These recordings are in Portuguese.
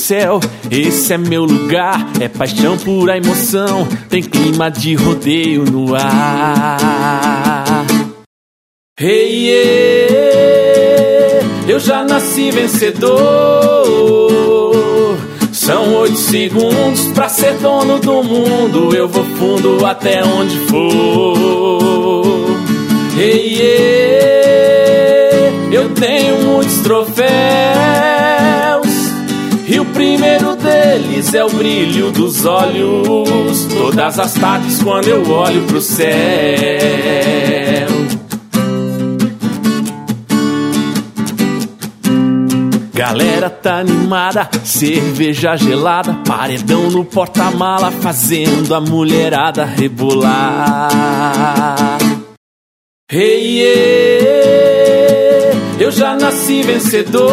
céu, esse é meu lugar. É paixão, pura emoção, tem clima de rodeio no ar. Hey, yeah, eu já nasci vencedor. São 8 segundos pra ser dono do mundo. Eu vou fundo até onde for. Hey, yeah, eu tenho muitos troféus, e o primeiro deles é o brilho dos olhos. Todas as tardes quando eu olho pro céu. Galera tá animada, cerveja gelada, paredão no porta-mala, fazendo a mulherada rebolar. Hey, yeah, eu já nasci vencedor.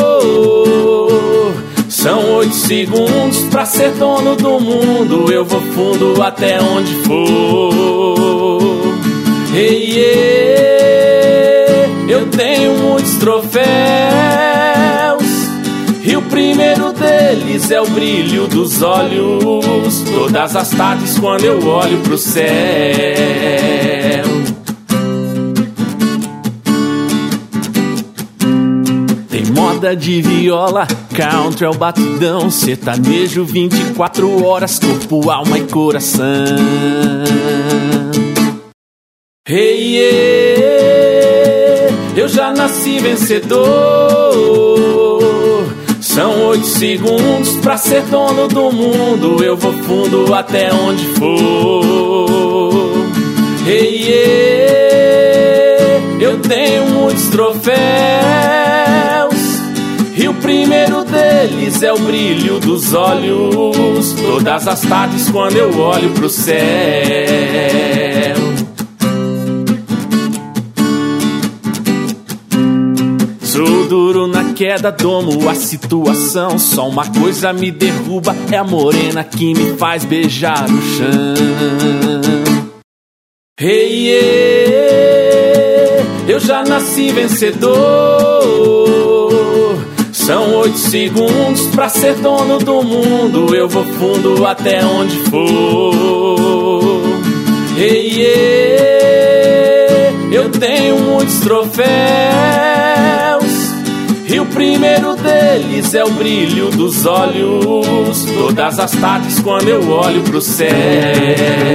São 8 segundos pra ser dono do mundo. Eu vou fundo até onde for. Hey, yeah, eu tenho muitos troféus, e o primeiro deles é o brilho dos olhos. Todas as tardes quando eu olho pro céu. Tem moda de viola, country é o batidão, sertanejo 24 horas, corpo, alma e coração. Hey, yeah, eu já nasci vencedor. São 8 segundos pra ser dono do mundo. Eu vou fundo até onde for. Hey, yeah, eu tenho muitos troféus, e o primeiro deles é o brilho dos olhos. Todas as tardes quando eu olho pro céu. Sou duro na queda, domo a situação. Só uma coisa me derruba, é a morena que me faz beijar o chão. Hey, yeah, eu já nasci vencedor. São 8 segundos pra ser dono do mundo. Eu vou fundo até onde for. Hey, yeah, eu tenho muitos troféus, e o primeiro deles é o brilho dos olhos. Todas as tardes quando eu olho pro céu.